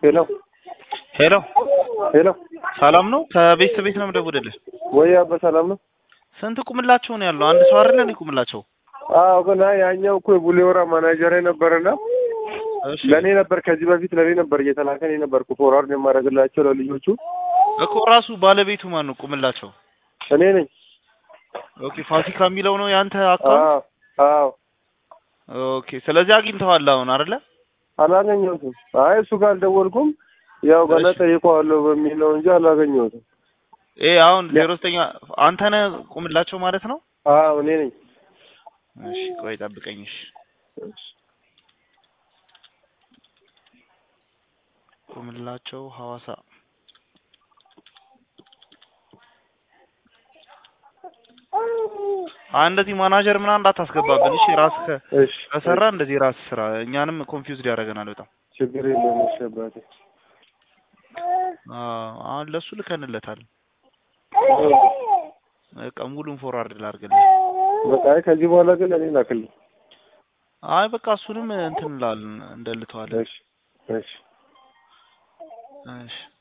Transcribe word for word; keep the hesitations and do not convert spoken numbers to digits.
ሄሎ ሄሎ ሄሎ ሰላም ነው? ከቤት ቤት ነው የምደውልልህ። ወይ አባ ሰላም ነው? ስንት ቁምላቸው ነው ያለው? አንድ ሰው አይደል እንዴ ቁምላቸው? አዎ ግን ያኛው እኮ የቡሌወራ ማናጀር ነበርና እሺ ለኔ ነበር ከዚህ በፊት ለኔ ነበር እየተላከኝ ነበርኩ ፎርዋርድ የማደርግላቸው ለልጆቹ እኮ ራሱ ባለቤቱ ማን ነው ቁምላቸው? እኔ ነኝ። ኦኬ ፋሲካ የሚለው ነው ያንተ አካውንት? አዎ ኦኬ ስለዚህ አግኝተዋል አሁን አይደለ? አላገኘሁትም። አይ እሱ ጋር አልደወልኩም። ያው ገና ጠይቀዋለሁ በሚል ነው እንጂ አላገኘሁትም። ኤ አሁን ዜሮ ዘጠኝ አንተ ነህ ቁምላቸው ማለት ነው? አዎ እኔ ነኝ። እሺ ቆይ ጠብቀኝ። እሺ ቁምላቸው ሐዋሳ እንደዚህ ማናጀር ምናምን እንዳታስገባብን እሺ። ራስህ ከሰራ እንደዚህ ራስ ስራ። እኛንም ኮንፊውዝድ ያደርገናል በጣም። ችግር የለውም እሺ አባቴ። አዎ አሁን ለሱ ልከንለታል። በቃ ሙሉን ፎርዋርድ ላድርግልህ። በቃ ከዚህ በኋላ ግን እኔ ላክልኝ። አይ በቃ እሱንም እንትን እንላለን እንደልተዋለን። እሺ እሺ እሺ